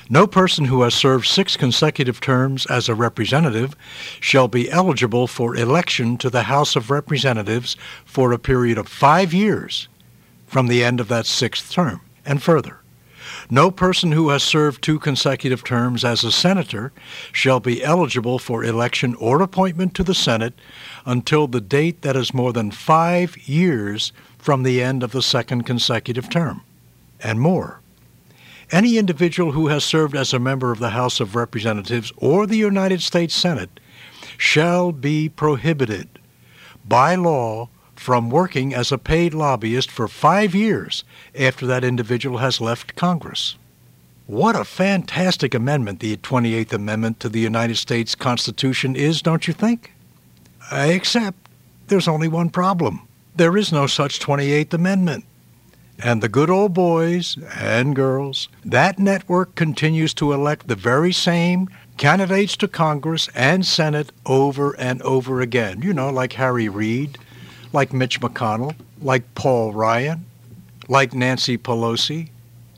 No person who has served 6 consecutive terms as a representative shall be eligible for election to the House of Representatives for a period of 5 years from the end of that 6th term, and further. No person who has served 2 consecutive terms as a senator shall be eligible for election or appointment to the Senate until the date that is more than 5 years from the end of the 2nd consecutive term, and more. Any individual who has served as a member of the House of Representatives or the United States Senate shall be prohibited by law from working as a paid lobbyist for 5 years after that individual has left Congress. What a fantastic amendment the 28th Amendment to the United States Constitution is, don't you think? Except there's only one problem. There is no such 28th Amendment. And the good old boys and girls, that network continues to elect the very same candidates to Congress and Senate over and over again. You know, like Harry Reid, like Mitch McConnell, like Paul Ryan, like Nancy Pelosi,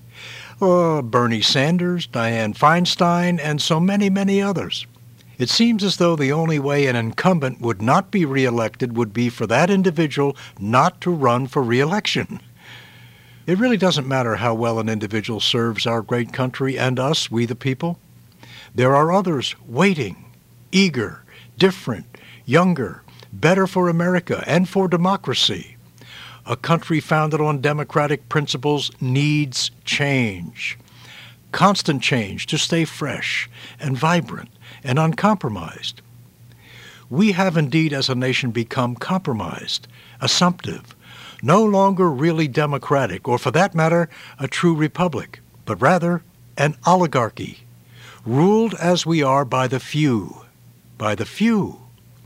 Bernie Sanders, Dianne Feinstein, and so many, many others. It seems as though the only way an incumbent would not be reelected would be for that individual not to run for reelection. It really doesn't matter how well an individual serves our great country and us, we the people. There are others waiting, eager, different, younger, better for America and for democracy. A country founded on democratic principles needs change. Constant change to stay fresh and vibrant and uncompromised. We have indeed as a nation become compromised, assumptive, no longer really democratic, or for that matter, a true republic, but rather an oligarchy, ruled as we are by the few. By the few.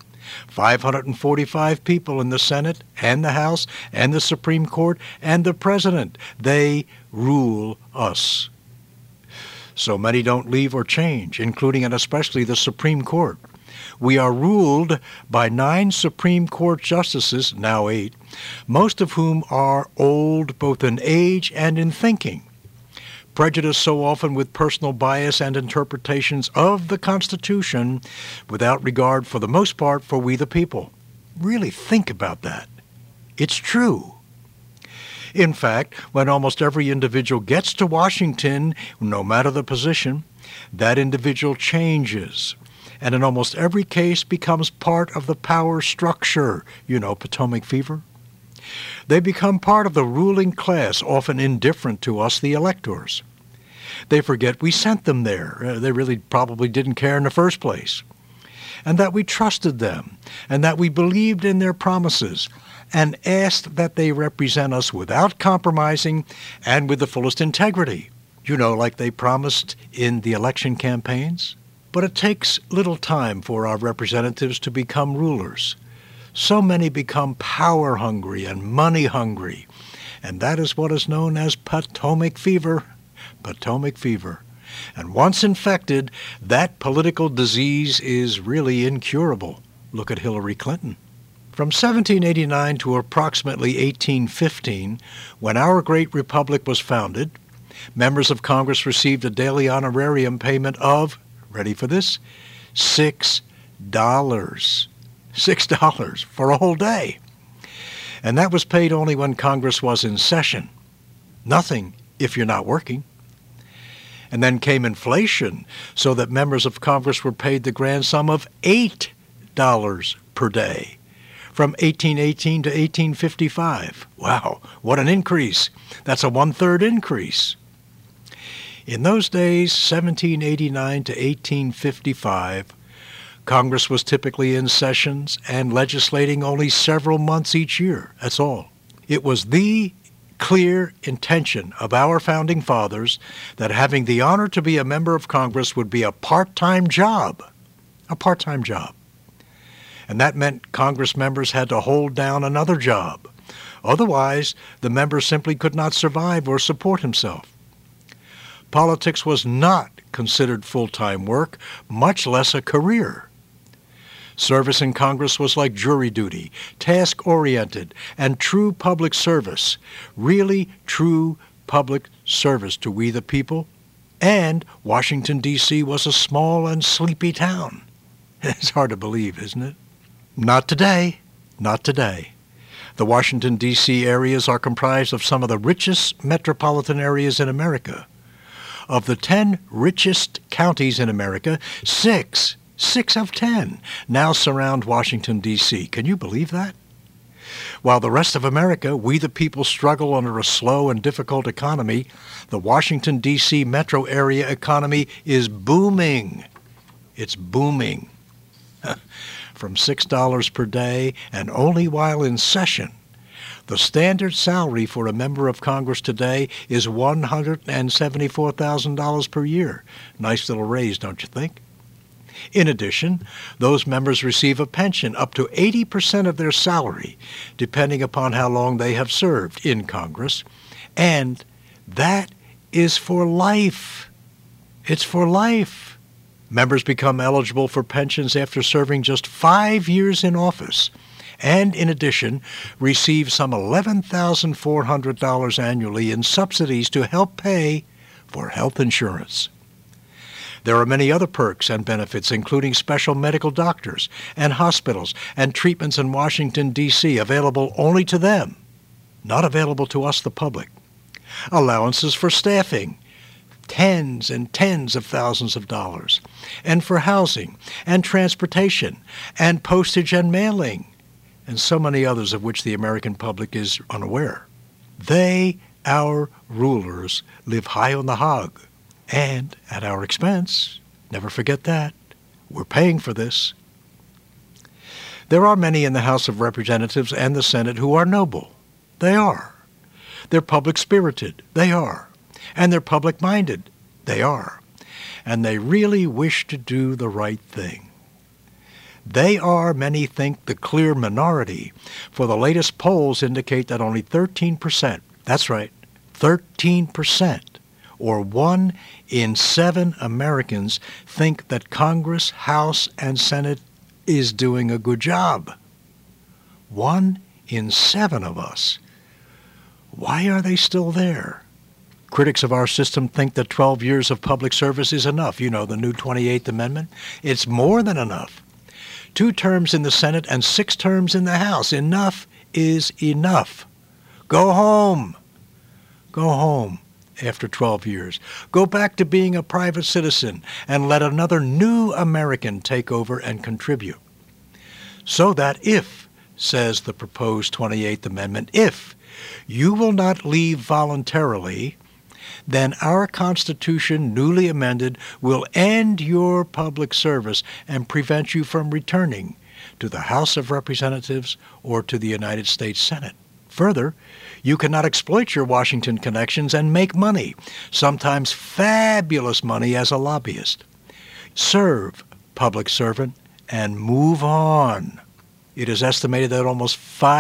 545 people in the Senate and the House and the Supreme Court and the President. They rule us. So many don't leave or change, including and especially the Supreme Court. We are ruled by 9 Supreme Court justices, now 8, most of whom are old both in age and in thinking, prejudiced so often with personal bias and interpretations of the Constitution without regard for the most part for we the people. Really think about that. It's true. In fact, when almost every individual gets to Washington, no matter the position, that individual changes, and in almost every case becomes part of the power structure. You know, Potomac fever? They become part of the ruling class, often indifferent to us, the electors. They forget we sent them there. They really probably didn't care in the first place. And that we trusted them, and that we believed in their promises, and asked that they represent us without compromising and with the fullest integrity. You know, like they promised in the election campaigns. But it takes little time for our representatives to become rulers. So many become power-hungry and money-hungry, and that is what is known as Potomac fever. Potomac fever. And once infected, that political disease is really incurable. Look at Hillary Clinton. From 1789 to approximately 1815, when our great republic was founded, members of Congress received a daily honorarium payment of, ready for this, $6. $6 for a whole day. And that was paid only when Congress was in session. Nothing if you're not working. And then came inflation, so that members of Congress were paid the grand sum of $8 per day from 1818 to 1855. Wow, what an increase. That's a 1/3 increase. In those days, 1789 to 1855, Congress was typically in sessions and legislating only several months each year. That's all. It was the clear intention of our founding fathers that having the honor to be a member of Congress would be a part-time job. A part-time job. And that meant Congress members had to hold down another job. Otherwise, the member simply could not survive or support himself. Politics was not considered full-time work, much less a career. Service in Congress was like jury duty, task-oriented, and true public service. Really true public service to we the people. And Washington, D.C. was a small and sleepy town. It's hard to believe, isn't it? Not today. Not today. The Washington, D.C. areas are comprised of some of the richest metropolitan areas in America. Of the 10 richest counties in America, 6 of 10 now surround Washington, D.C. Can you believe that? While the rest of America, we the people, struggle under a slow and difficult economy, the Washington, D.C. metro area economy is booming. It's booming. From $6 per day, and only while in session. The standard salary for a member of Congress today is $174,000 per year. Nice little raise, don't you think? In addition, those members receive a pension up to 80% of their salary, depending upon how long they have served in Congress. And that is for life. It's for life. Members become eligible for pensions after serving just 5 years in office, and in addition, receive some $11,400 annually in subsidies to help pay for health insurance. There are many other perks and benefits, including special medical doctors and hospitals and treatments in Washington, D.C., available only to them, not available to us, the public. Allowances for staffing, tens and tens of thousands of dollars, and for housing and transportation and postage and mailing, and so many others of which the American public is unaware. They, our rulers, live high on the hog, and at our expense. Never forget that. We're paying for this. There are many in the House of Representatives and the Senate who are noble. They are. They're public-spirited. They are. And they're public-minded. They are. And they really wish to do the right thing. They are, many think, the clear minority, for the latest polls indicate that only 13%, that's right, 13%, or 1 in 7 Americans think that Congress, House, and Senate is doing a good job. 1 in 7 of us. Why are they still there? Critics of our system think that 12 years of public service is enough. You know, the new 28th Amendment. It's more than enough. 2 terms in the Senate and 6 terms in the House. Enough is enough. Go home. Go home after 12 years. Go back to being a private citizen and let another new American take over and contribute. So that if, says the proposed 28th Amendment, if you will not leave voluntarily, then our Constitution, newly amended, will end your public service and prevent you from returning to the House of Representatives or to the United States Senate. Further, you cannot exploit your Washington connections and make money, sometimes fabulous money, as a lobbyist. Serve, public servant, and move on. It is estimated that almost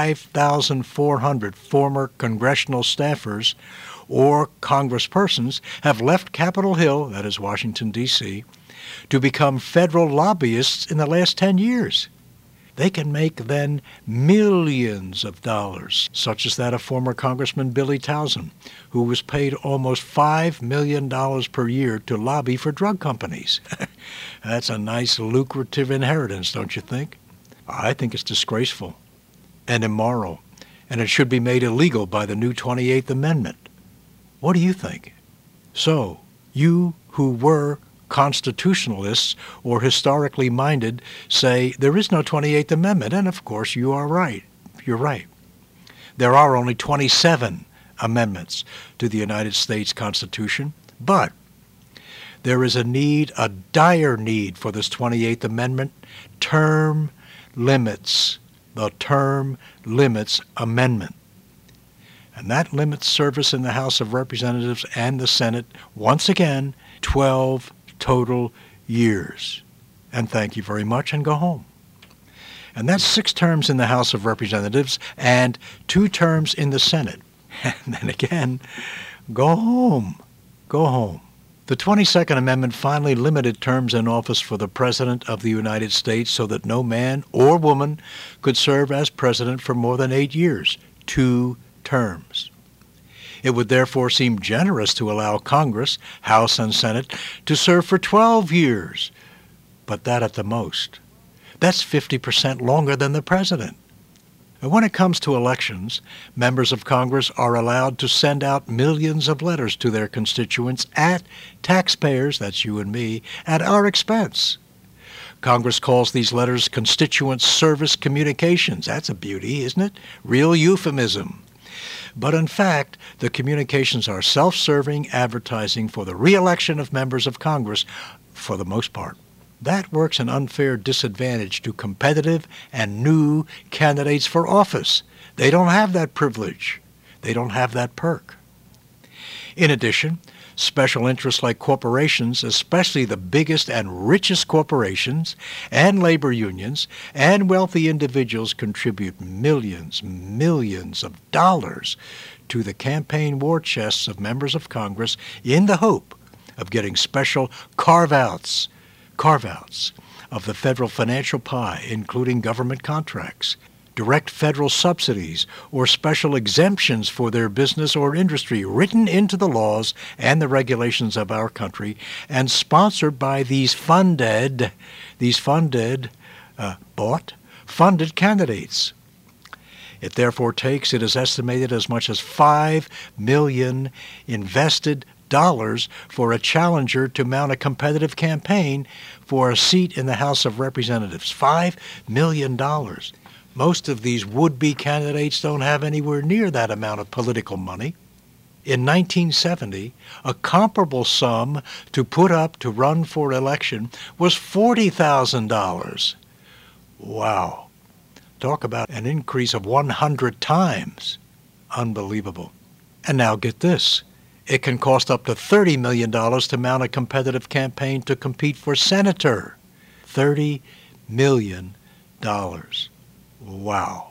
5,400 former congressional staffers or congresspersons have left Capitol Hill, that is Washington, D.C., to become federal lobbyists in the last 10 years. They can make then millions of dollars, such as that of former Congressman Billy Towson, who was paid almost $5 million per year to lobby for drug companies. That's a nice, lucrative inheritance, don't you think? I think it's disgraceful and immoral, and it should be made illegal by the new 28th Amendment. What do you think? So, you who were constitutionalists or historically minded say there is no 28th Amendment, and of course you are right. You're right. There are only 27 amendments to the United States Constitution, but there is a need, a dire need, for this 28th Amendment term limits, the Term Limits Amendment. And that limits service in the House of Representatives and the Senate, once again, 12 total years. And thank you very much, and go home. And that's 6 terms in the House of Representatives and 2 terms in the Senate. And then again, go home. Go home. The 22nd Amendment finally limited terms in office for the President of the United States so that no man or woman could serve as president for more than 8 years, 2 terms. It would therefore seem generous to allow Congress, House and Senate, to serve for 12 years, but that at the most. That's 50% longer than the president. And when it comes to elections, members of Congress are allowed to send out millions of letters to their constituents at taxpayers, that's you and me, at our expense. Congress calls these letters constituent service communications. That's a beauty, isn't it? Real euphemism. But in fact, the communications are self-serving advertising for the re-election of members of Congress for the most part. That works an unfair disadvantage to competitive and new candidates for office. They don't have that privilege. They don't have that perk. In addition, special interests like corporations, especially the biggest and richest corporations, and labor unions, and wealthy individuals contribute millions of dollars to the campaign war chests of members of Congress in the hope of getting special carve-outs of the federal financial pie, including government contracts, direct federal subsidies, or special exemptions for their business or industry written into the laws and the regulations of our country and sponsored by these funded candidates. It therefore takes, it is estimated, as much as $5 million invested dollars for a challenger to mount a competitive campaign for a seat in the House of Representatives. $5 million. Most of these would-be candidates don't have anywhere near that amount of political money. In 1970, a comparable sum to put up to run for election was $40,000. Wow. Talk about an increase of 100 times. Unbelievable. And now get this. It can cost up to $30 million to mount a competitive campaign to compete for senator. $30 million. Wow.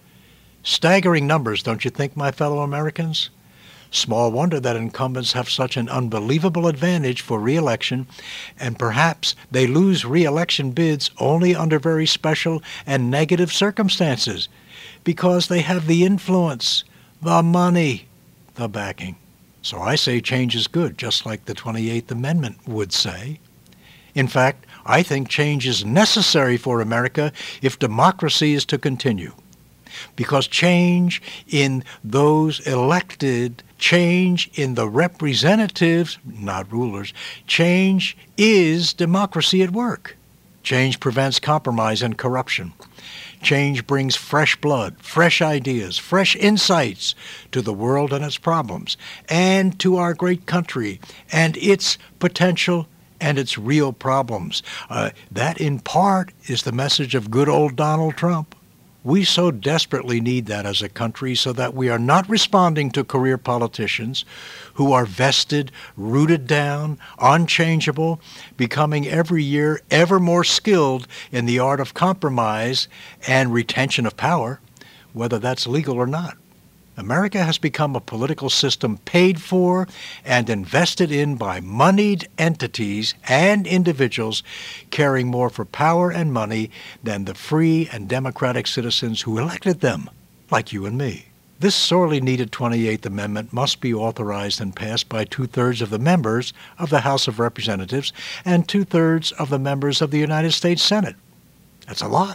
Staggering numbers, don't you think, my fellow Americans? Small wonder that incumbents have such an unbelievable advantage for re-election, and perhaps they lose re-election bids only under very special and negative circumstances, because they have the influence, the money, the backing. So I say change is good, just like the 28th Amendment would say. In fact, I think change is necessary for America if democracy is to continue. Because change in those elected, change in the representatives, not rulers, change is democracy at work. Change prevents compromise and corruption. Change brings fresh blood, fresh ideas, fresh insights to the world and its problems, and to our great country and its potential and its real problems. That, in part, is the message of good old Donald Trump. We so desperately need that as a country so that we are not responding to career politicians who are vested, rooted down, unchangeable, becoming every year ever more skilled in the art of compromise and retention of power, whether that's legal or not. America has become a political system paid for and invested in by moneyed entities and individuals caring more for power and money than the free and democratic citizens who elected them, like you and me. This sorely needed 28th Amendment must be authorized and passed by 2/3 of the members of the House of Representatives and 2/3 of the members of the United States Senate. That's a lot.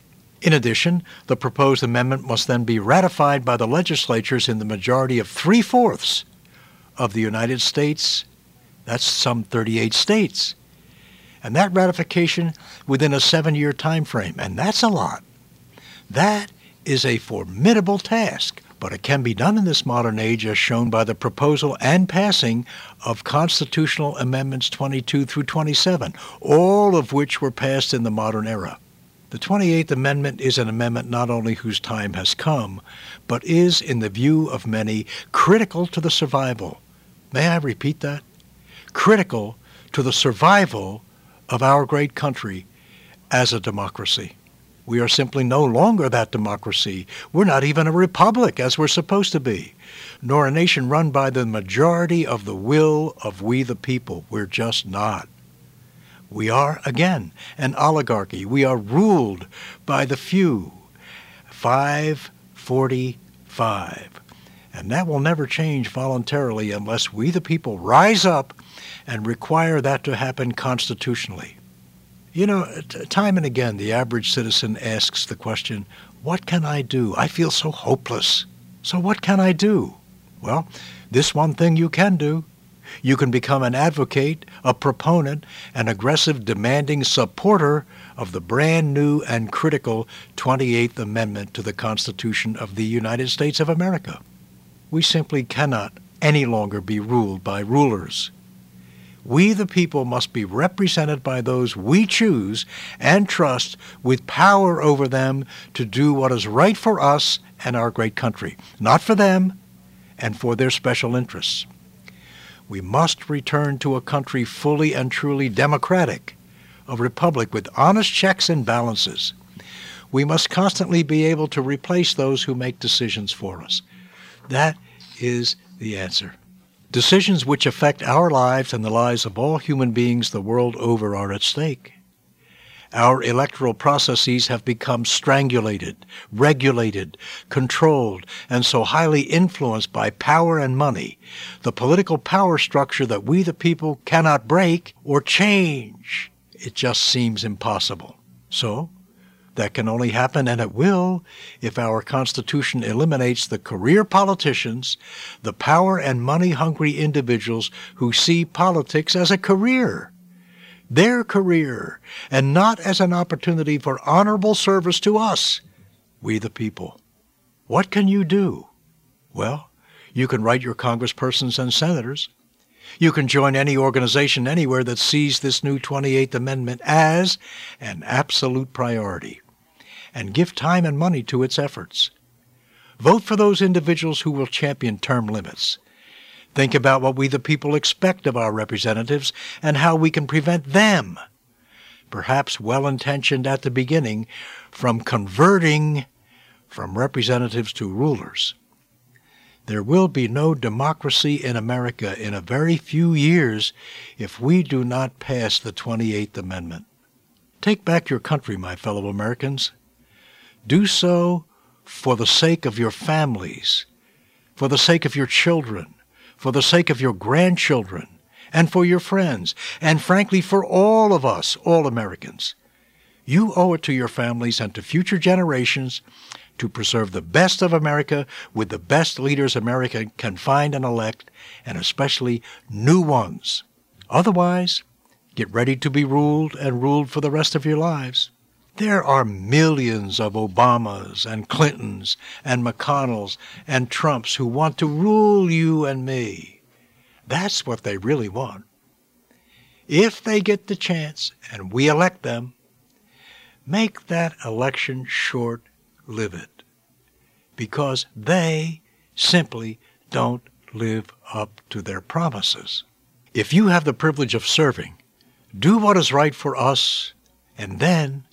In addition, the proposed amendment must then be ratified by the legislatures in the majority of 3/4 of the United States. That's some 38 states. And that ratification within a 7-year time frame. And that's a lot. That is a formidable task. But it can be done in this modern age as shown by the proposal and passing of Constitutional Amendments 22 through 27, all of which were passed in the modern era. The 28th Amendment is an amendment not only whose time has come, but is, in the view of many, critical to the survival. May I repeat that? Critical to the survival of our great country as a democracy. We are simply no longer that democracy. We're not even a republic as we're supposed to be, nor a nation run by the majority of the will of we the people. We're just not. We are, again, an oligarchy. We are ruled by the few. 545. And that will never change voluntarily unless we the people rise up and require that to happen constitutionally. You know, time and again, the average citizen asks the question, what can I do? I feel so hopeless. So what can I do? Well, this one thing you can do. You can become an advocate, a proponent, an aggressive, demanding supporter of the brand new and critical 28th Amendment to the Constitution of the United States of America. We simply cannot any longer be ruled by rulers. We, the people, must be represented by those we choose and trust with power over them to do what is right for us and our great country, not for them and for their special interests. We must return to a country fully and truly democratic, a republic with honest checks and balances. We must constantly be able to replace those who make decisions for us. That is the answer. Decisions which affect our lives and the lives of all human beings the world over are at stake. Our electoral processes have become strangulated, regulated, controlled, and so highly influenced by power and money, the political power structure that we the people cannot break or change. It just seems impossible. So, that can only happen, and it will, if our Constitution eliminates the career politicians, the power and money-hungry individuals who see politics as a career, their career, and not as an opportunity for honorable service to us, we the people. What can you do? Well, you can write your congresspersons and senators. You can join any organization anywhere that sees this new 28th Amendment as an absolute priority and give time and money to its efforts. Vote for those individuals who will champion term limits. Think about what we the people expect of our representatives and how we can prevent them, perhaps well-intentioned at the beginning, from converting from representatives to rulers. There will be no democracy in America in a very few years if we do not pass the 28th Amendment. Take back your country, my fellow Americans. Do so for the sake of your families, for the sake of your children, for the sake of your grandchildren, and for your friends, and frankly for all of us, all Americans. You owe it to your families and to future generations to preserve the best of America with the best leaders America can find and elect, and especially new ones. Otherwise, get ready to be ruled and ruled for the rest of your lives. There are millions of Obamas and Clintons and McConnells and Trumps who want to rule you and me. That's what they really want. If they get the chance and we elect them, make that election short-lived, because they simply don't live up to their promises. If you have the privilege of serving, do what is right for us, and then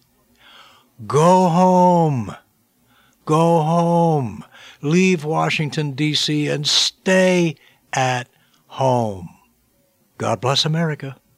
go home. Go home. Leave Washington, D.C., and stay at home. God bless America.